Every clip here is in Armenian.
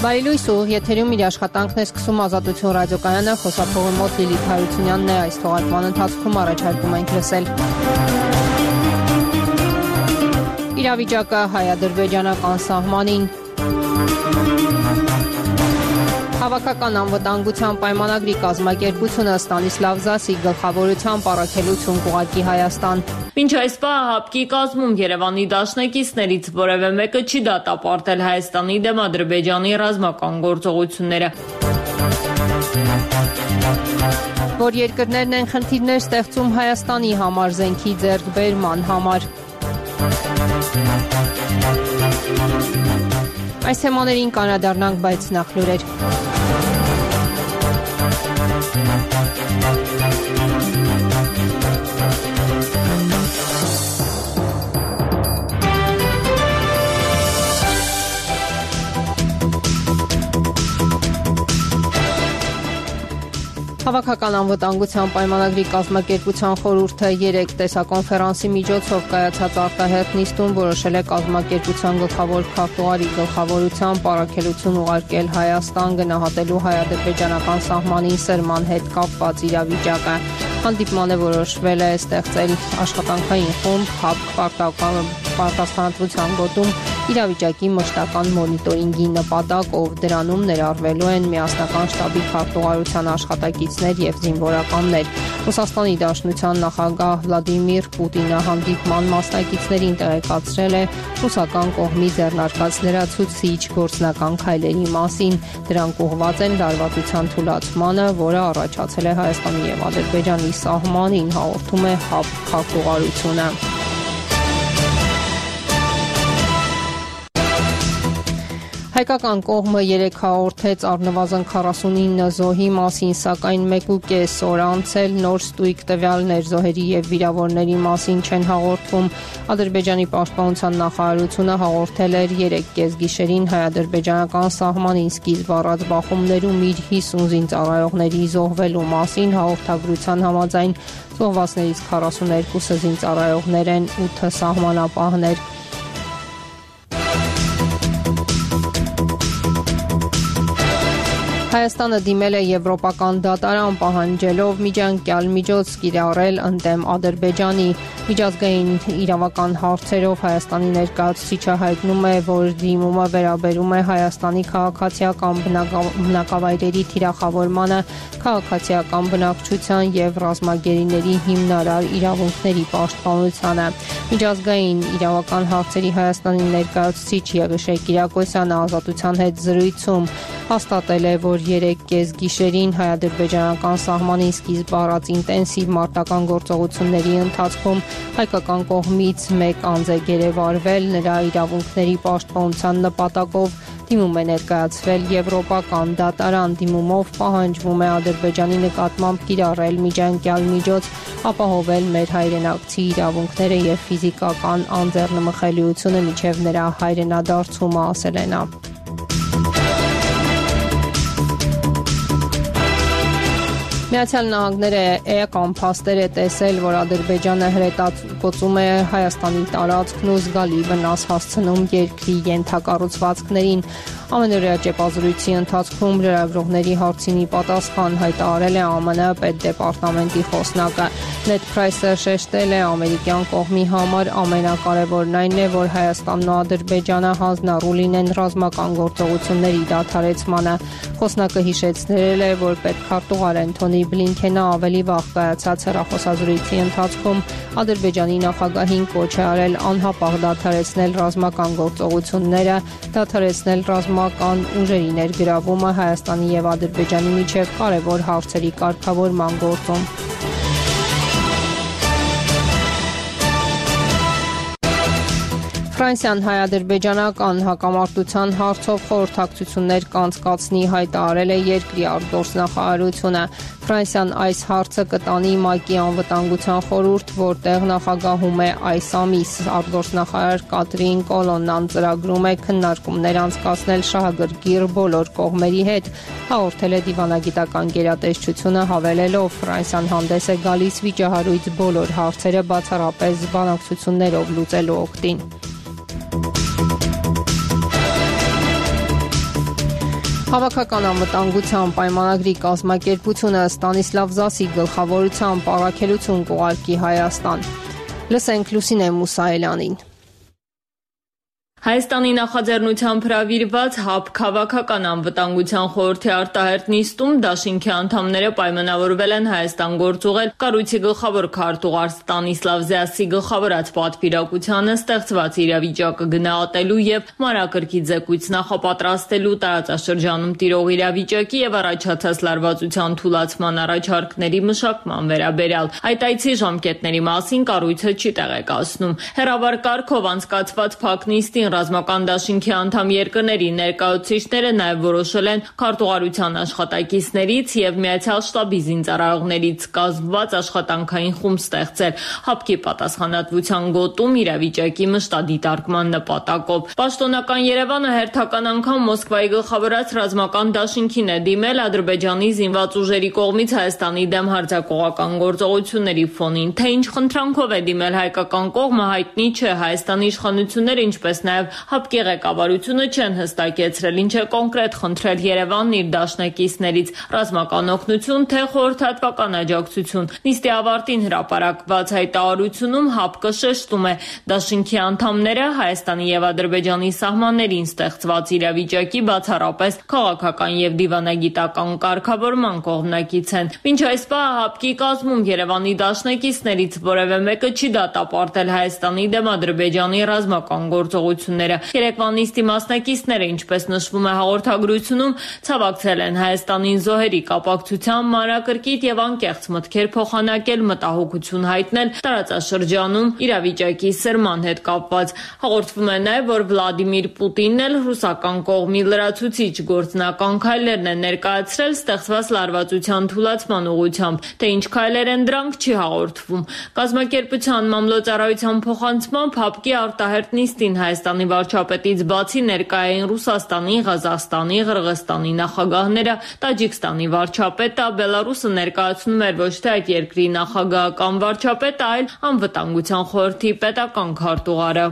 Բարի ուղիղ եթերում իր աշխատանքն է սկսում Ազատություն ռադիոկայանը, խոսափողի մոտ Լիլիթ Հարությունյանն է, այս թողարկման ընթացքում առաջարկում ենք լսել իրավիճակը հայ-ադրբեջանական սահմանին, Հավաքական անվտանգության պայմանագրի կազմակերպությունը Ստանիսլավ Զասի գլխավորությամբ առաքելություն կուղարկի Հայաստան։ Մինչ այս պահը ՀԱՊԿ-ի կազմում Երևանի դաշնակիցներից որևէ մեկը չի դատապարտել Հայաստանի դեմ Ադրբեջանի ռազմական գործողությունները։ Որ երկրներն են խնդիրներ ստեղծում Հայաստանի համար զենքի ձեռքբերման համար։ Այս թեմաներին կանրադառնանք, բայց նախ լուրեր։ Հավաքական անվտանգության պայմանագրի կազմակերպության խորհուրդը 3 տեսակոնֆերանսի միջոցով կայացած արտահերթ նիստում որոշել է կազմակերպության գլխավոր քարտուղարի գլխավորությամբ առաքելություն ուղարկել Հայաստան գնահատելու հայ-ադրբեջանական սահմանի սրման հետ կապված իրավիճակը։ Հանդիպմանը որոշվել է ստեղծել աշխատանքային խումբ ՀԱՊԿ պարտաստանատվության գոտում իրավիճակի մշտական մոնիտորինգի նպատակով, դրանում ներառվելու են միասնական շտաբի քարտուղարության աշխատակիցներ եւ զինվորականներ։ Ռուսաստանի Դաշնության նախագահ Վլադիմիր Պուտինը հանդիպման մասնակիցներին տեղեկացրել է ռուսական կողմի ձեռնարկած լրացուցիչ գործնական քայլերի մասին։ Դրանք ուղղված են լարվածության թուլացմանը, որը առաջացել է Հայաստանի եւ Ադրբեջանի սահմանին, հաղորդում է ՀԱՊԿ քարտուղարությունը։ Հայկական կողմը 3 հաղորդեց առնվազն 49 զոհի մասին, սակայն 1.5 օր անցել նոր ստույգ տվյալներ զոհերի եւ վիրավորների մասին չեն հաղորդվում։ Ադրբեջանի պաշտպանության նախարարությունը հաղորդել էր 3 կեսգիշերին հայ-ադրբեջանական սահմանին սկիզբ առած բախումներում իր 50 զինծառայողների զոհվելու մասին։ Հաղորդագրության համաձայն զոհվածներից 42-ը զինծառայողներ են, 8-ը սահմանապահներ։ Հայաստանը դիմել է եվրոպական դատարան պահանջելով միջանկյալ միջոց կիրառել ընդդեմ Ադրբեջանի։ Միջազգային իրավական հարցերով Հայաստանի ներկայացուցիչը հայտնում է, որ դիմումը վերաբերում է Հայաստանի քաղաքացիական բնակավայրերի թիրախավորմանը, քաղաքացիական բնակչության եւ ռազմագերիների հիմնարար իրավունքների պաշտպանությանը։ Միջազգային իրավական հարցերի Հայաստանի ներկայացուցիչ Եղիշե Կիրակոսյանը Ազատության հետ զրույցում հաստատել է, որ 3 գիշերին հայ-ադրբեջանական սահմանին սկիզբ առած ինտենսիվ մարտական գործողությունների ընթացքում հայկական կողմից 1 անձ է գերեվարվել, նրա իրավունքների պաշտպանության նպատակով դիմում է ներկայացվել եվրոպական դատարան։ Դիմումով պահանջվում է Ադրբեջանի նկատմամբ կիրառել միջանկյալ միջոց, ապահովել մեր հայրենակցի իրավունքները եւ ֆիզիկական անձեռնմխելիությունը մինչեւ նրա հայրենադարձումը, ասել է նա։ Միացյալ Նահանգները էական փաստեր է տեսել, որ Ադրբեջանը հրետակոծում է Հայաստանի տարածքն ու զգալի վնաս հասցնում երկրի ենթակառուցվածքներին։ Ամենօրյա ճեպազրույցի ընթացքում լրագրողների հարցին պատասխան հայտարարել է ԱՄՆ պետդեպարտամենտի խոսնակը։ Նեդ Փրայսը շեշտել է, ամերիկյան կողմի համար ամենակարևորն այն է, որ Հայաստանն ու Ադրբեջանը հանձնառու լինեն ռազմական գործողությունների դադարեցմանը։ Խոսնակը հիշեցրել է, որ պետքարտուղար Անթոնի Բլինքենը ավելի վաղ կայացած հեռախոսազրույցի ընթացքում Ադրբեջանի նախագահին կոչ է արել անհապաղ դադարեցնել ռազմական գործողությունները, դադարեցնել ռազմական ուժերի ներգրավումը Հայաստանի եւ Ադրբեջանի միջև կարևոր հարցերի կարգավորման գործում։ Ֆրանսիան հայ-ադրբեջանական հակամարտության հարցով խորհրդակցություններ կանցկացնի, հայտարարել է երկրի արտգործնախարարությունը։ Ֆրանսիան այս հարցը կտանի ՄԱԿ-ի անվտանգության խորհուրդ, որտեղ նախագահում է այս ամիս։ Արտգործնախարար Կատրին Կոլոննան ծրագրում է քննարկումներ անցկացնել շահագրգիռ բոլոր կողմերի հետ, հաղորդել է դիվանագիտական գերատեսչությունը, հավելելով Ֆրանսիան հանդես է գալիս վիճահարույց բոլոր հարցերը բացառապես բանակցություններով լուծելու օգտին։ Քաղաքական անվտանգության պայմանագրի կազմակերպությունը Ստանիսլավ Զասի գլխավորությամբ առաքելություն կուղարկի Հայաստան։ Լսենք Լուսինե Մուսայելյանին։ Հայաստանի նախաձեռնությամբ հրավիրված ՀԱԲ քաղաքական անվտանգության խորհրդի արտահերթ նիստում դաշինքի անդամները պայմանավորվել են Հայաստան գործուղել կառույցի գլխավոր քարտուղար Ստանիսլավ Զասի գլխավորած պատվիրակությանը ստեղծված իրավիճակը գնահատելու եւ մանրակրկիտ զեկույց նախապատրաստելու տարածաշրջանում տիրող իրավիճակի եւ առաջացած լարվածության թուլացման առաջարկների մշակման վերաբերյալ։ Այդ այցի ժամկետների մասին կառույցը չի տեղեկացնում։ Հեռավար կարգով անցկացված փակ նիստին ռազմական դաշինքի անդամ երկրների ներկայացուցիչները նաև որոշել են քարտուղարության աշխատակիցներից եւ Միացյալ Շտաբի զինծառայողներից կազմված աշխատանքային խումբ ստեղծել ՀԱԲ-ի պատասխանատվության գոտում իրավիճակի մշտադիտարկման նպատակով։ Պաշտոնական Երևանը հերթական անգամ Մոսկվայի գլխավորած ռազմական դաշինքին է դիմել Ադրբեջանի զինված ուժերի կողմից Հայաստանի դեմ հարձակողական գործողությունների ֆոնին։ Թե ինչ խնդրանքով է դիմել հայկական կողմը հայտնի չէ։ Հայաստանի իշխանությունները, ինչպես նաև ՀԱԲ-ի ղեկավարությունը չեն հստակեցրել ինչ է կոնկրետ խնդրել Երևանն իր դաշնակիցներից՝ ռազմական օգնություն, թե խորհրդատվական աջակցություն։ Նիստի ավարտին հրապարակված հայտարարությունում ՀԱԲ-ը շեշտում է դաշինքի անդամները Հայաստանի եւ Ադրբեջանի սահմաններին ստեղծված իրավիճակի բացառապես քաղաքական եւ դիվանագիտական կարգավորման կողմնակից են։ Մինչ այս պահը ՀԱԲ-ի կազմում Երևանի դաշնակիցներից որևէ մեկը չի դատապարտել Հայաստանի դեմ Ադրբեջանի ռազմական գործողությունները։ Երեկվա նիստի մասնակիցները, ինչպես նշվում է հաղորդագրությունում, ցավակցել են Հայաստանին զոհերի կապակցությամբ մանրակրկիտ եւ անկեղծ մտքեր փոխանակել, մտահոգություն հայտնել տարածաշրջանում իրավիճակի սրման հետ կապված։ Հաղորդվում է նաեւ, որ Վլադիմիր Պուտինն էլ ռուսական կողմի լրացուցիչ գործնական քայլերն են ներկայացրել ստեղծված լարվածության թուլացման ուղղությամբ։ Թե ինչ քայլեր են դրանք չի հաղորդվում։ Կազմակերպության մամլոյցարայության փոխանցմամբ ՀԱԲ-ի արտահերթ նիստին Հայաստանի վարչապետից բացի ներկայ էին Ռուսաստանի, Ղազախստանի, Ղրղստանի նախագահները, Տաջիկստանի վարչապետը, Բելարուսը ներկայացնում էր ոչ թե այդ երկրի նախագահը կամ վարչապետը, այլ անվտանգության խորհրդի պետական քարտուղարը։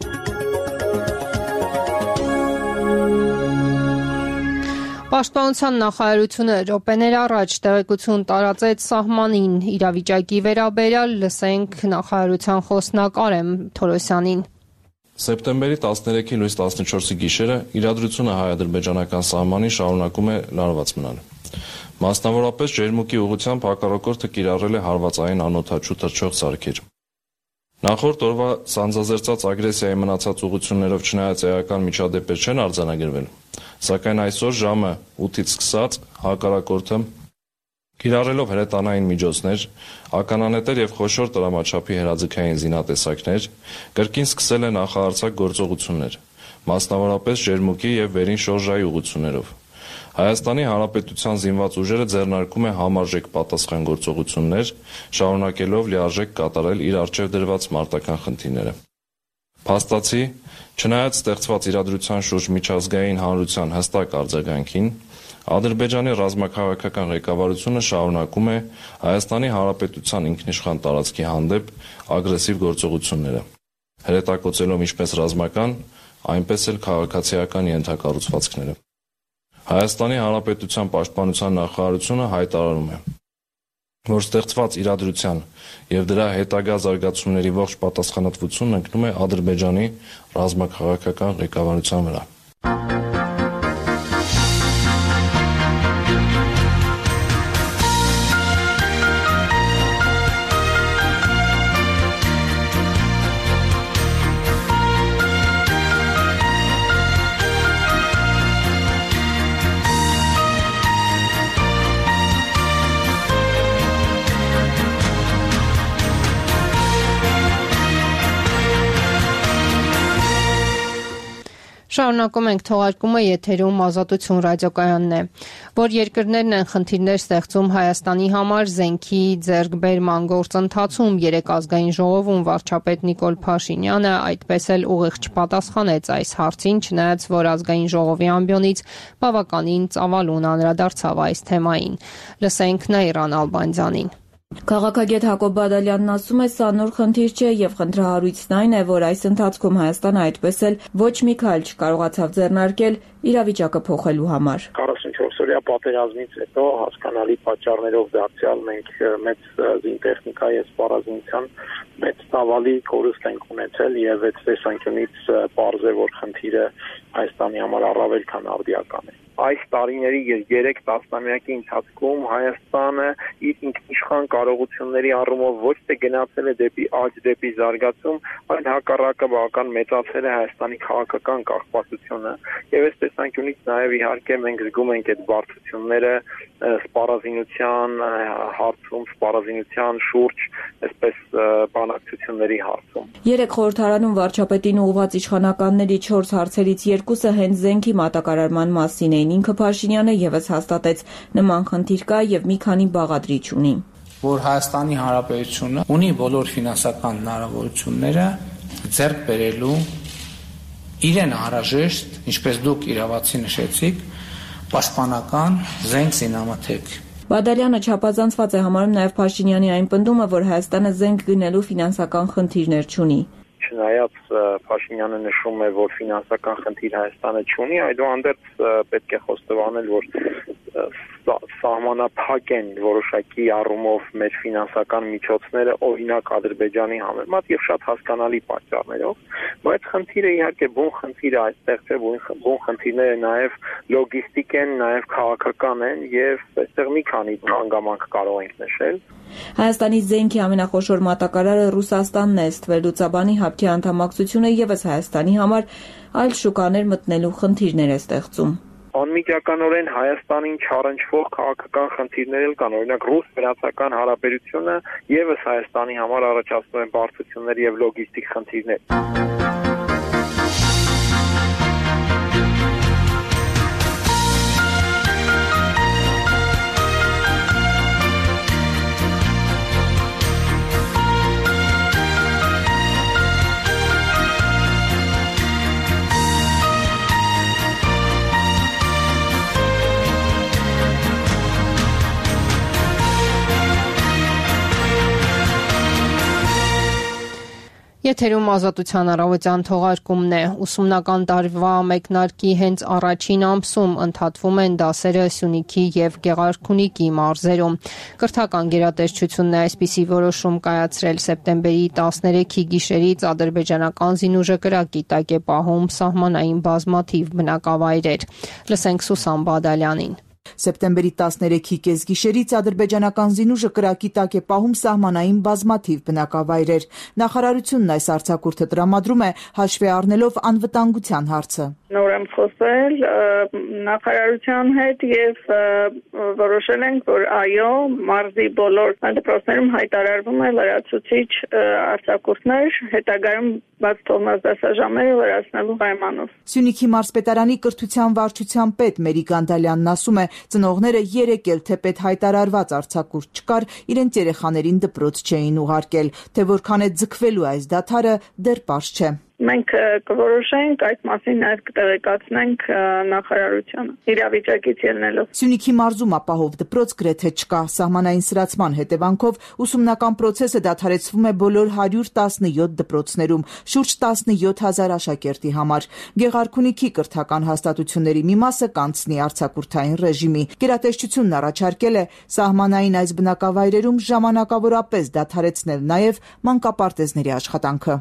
Պաշտպանության նախարարությունը րոպեներ առաջ տեղեկություն տարածեց սահմանին իրավիճակի վերաբերյալ, լսենք նախարարության խոսնակ Արեմ Թորոսյանին։ Սեպտեմբերի 13-ի լույս 14-ի գիշերը իրադրությունը հայ-ադրբեջանական սահմանին շարունակում է լարված մնալ։ Մասնավորապես ջերմուկի ուղղությամբ հակառակորդը կիրառել է հարվածային անօդաչու թռչող սարքեր։ Նախորդ օրվա սանձազերծած ագրեսիայի մնացած ուղղություններով չնայած էական միջադեպեր չեն արձանագրվել, սակայն այսօր ժամը 8-ից սկսած հակառակորդը կիրառելով հրետանային միջոցներ, ականանետեր եւ խոշոր տրամաչափի հրաձգային զինատեսակներ, կրկին սկսել է նախահարձակ գործողություններ, մասնավորապես ջերմուկի եւ վերին շորժայի ուղղություններով։ Հայաստանի Հանրապետության զինված ուժերը ձեռնարկում է համարժեք պատասխան գործողություններ, շարունակելով լիարժեք կատարել իր առջև դրված մարտական խնդիրները։ Փաստացի, չնայած ստեղծված իրադրության շուրջ միջազգային հանրության հստակ արձագանքին, Ադրբեջանի ռազմաքաղաքական ղեկավարությունը շարունակում է Հայաստանի Հանրապետության ինքնիշխան տարածքի հանդեպ ագրեսիվ գործողությունները, հրետակոծելով ինչպես ռազմական, այնպես էլ քաղաքացիական ենթակառուցվածքները։ Հայաստանի Հանրապետության պաշտպանության նախարարությունը հայտարարում է, որ ստեղծված իրադրության եւ դրա հետագա զարգացումների ողջ պատասխանատվությունն ընկնում է Ադրբեջանի ռազմաքաղաքական ղեկավարության վրա։ Շարունակում ենք թողարկումը, եթերում Ազատություն ռադիոկայանն է, որ երկրներն են խնդիրներ ստեղծում Հայաստանի համար զենքի ձեռքբերման գործընթացում։ Երեկ ազգային ժողովում վարչապետ Նիկոլ Փաշինյանը այդպես էլ ուղիղ չպատասխանեց այս հարցին, չնայած որ ազգային ժողովի ամբիոնից բավականին ծավալուն անդրադարձավ այս թեմային։ Լսենք Նաիրան Ալբանդյանին։ Քաղաքագետ Հակոբ Բադալյանն ասում է, սա նոր խնդիր չէ եւ խնդրահարույցն այն է, որ այս ընթացքում Հայաստանը այդպես էլ ոչ մի քայլ չկարողացավ ձեռնարկել իրավիճակը փոխելու համար։ 24-օրյա պատերազմից հետո հասկանալի պատճառներով դարձյալ մենք մեծ զինտեխնիկա եւ սպառազինության մեծ ծավալի կորուստ ենք ունեցել եւ այդ տեսանկյունից պարզ է, որ խնդիրը Հայաստանի համար առավել քան արդիական է։ Այս տարիների 3 տասնամյակի ընթացքում Հայաստանը իր ինքնիշխան կարողությունների առումով ոչ թե գնացել է դեպի աճ, դեպի զարգացում, այլ հակառակը բավական մեծացել է Հայաստանի քաղաքական կախվածությունը եւ այս տեսանկյունից նաեւ իհարկե մենք զգում ենք այդ բարդությունները սպառազինության հարցում, սպառազինության շուրջ, այսպես բանակցությունների հարցում։ 3 խորհրդարանում վարչապետին ուղղված իշխանականների 4 հարցերից 2-ը հենց զենքի մատակարարման մասին էին։ Ինքը Փաշինյանը եւս հաստատեց նման խնդիր կա եւ մի քանի բաղադրիչ ունի։ Որ Հայաստանի Հանրապետությունը ունի բոլոր ֆինանսական հնարավորությունները ձեռք բերելու իրեն անհրաժեշտ, ինչպես դուք իրավացի նշեցիք, պաշտպանական զենք զինամթերք։ Բադալյանը չափազանցված է համարում նաև Փաշինյանի այն պնդումը, որ Հայաստանը զենք գնելու ֆինանսական խնդիրներ չունի։ Չնայած Փաշինյանը նշում է, որ ֆինանսական խնդիր Հայաստանը չունի, այդուհանդերձ պետք է խոստովանել, որ սահմանափակ են որոշակի առումով մեր ֆինանսական միջոցները օրինակ Ադրբեջանի համեմատ եւ շատ հասկանալի պատճառներով, բայց խնդիրը իհարկե բուն խնդիր է այստեղ չէ, բուն խնդիրները նաեւ լոգիստիկ են, նաեւ քաղաքական են եւ այստեղ մի քանի հանգամանք կարող ենք նշել։ Հայաստանի զենքի ամենախոշոր մատակարարը Ռուսաստանն է, ըստ Լուծաբանի հապկի անդամակցությունը եւս Հայաստանի համար այլ շուկաներ մտնելու խնդիրներ է ստեղծում։ Անմիջականորեն Հայաստանին չառնչվող քաղաքական խնդիրներ էլ կան, օրինակ ռուս-վրացական հարաբերությունը եւս Հայաստանի համար առաջացնում են բարդություններ եւ լոգիստիկ խնդիրներ։ Եթերում Ազատության առավոտյան թողարկումն է։ Ուսումնական տարվա մեկնարկի հենց առաջին ամսում ընդհատվում են դասերը Սյունիքի եւ Գեղարքունիքի մարզերում։ Կրթական գերատեսչությունն է այսպիսի որոշում կայացրել սեպտեմբերի 13-ի գիշերից ադրբեջանական զինուժը կրակի տակ է պահում սահմանային բազմաթիվ բնակավայրեր։ Լսենք Սուսան Բադալյանին։ Սեպտեմբերի 13-ի կեսգիշերից ադրբեջանական զինուժը կրակի տակ է պահում սահմանային բազմաթիվ բնակավայրեր։ Նախարարությունն այս արձակուրդը տրամադրում է հաշվի առնելով անվտանգության հարցը։ Նոր եմ խոսել նախարարության հետ եւ որոշել ենք, որ այո, մարզի բոլոր դպրոցներում հայտարարվում է լրացուցիչ արձակուրդներ, հետագայում բաց թողնած դասաժամերը լրացնելու պայմանով։ Սյունիքի մարզպետարանի կրթության վարչության պետ Մերի Գանդալյանն ասում է, ծնողները երեկ էլ թեպետ հայտարարված արձակուրդ չկար, իրենց երեխաներին դպրոց չէին ուղարկել, թե որքան է ձգվելու այս դադարը դեռ պարզ չէ։ Մենք կորոշենք այդ մասին նաև կտեղեկացնենք նախարարությանը իրավիճակից ելնելով։ Սյունիքի մարզում ապահով դպրոց գրեթե չկա, սահմանային սրացման հետևանքով ուսումնական process-ը դադարեցվում է բոլոր 117 դպրոցներում, շուրջ 17,000 աշակերտի համար։ Գեղարքունիքի կրթական հաստատությունների մի մասը կանցնի արձակուրդային ռեժիմի։ Գերատեսչությունն առաջարկել է սահմանային այս բնակավայրերում ժամանակավորապես դադարեցնել նաև մանկապարտեզների աշխատանքը։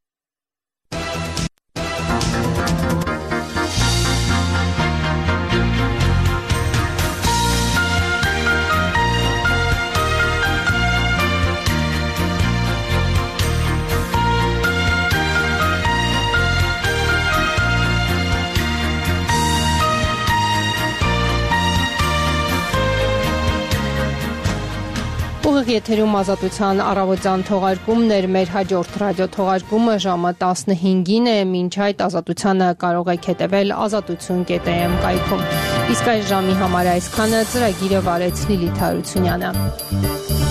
Ուղիղ եթերում Ազատության առավոտյան թողարկումն էր, մեր հաջորդ ռադիոթողարկումը ժամը 15-ին է, մինչ այդ Ազատությանը կարող եք հետևել azatutun.am կայքում։ Իսկ այս ժամի համար այսքանը, ծրագիրը վարեց Լիլիթ Հարությունյանը։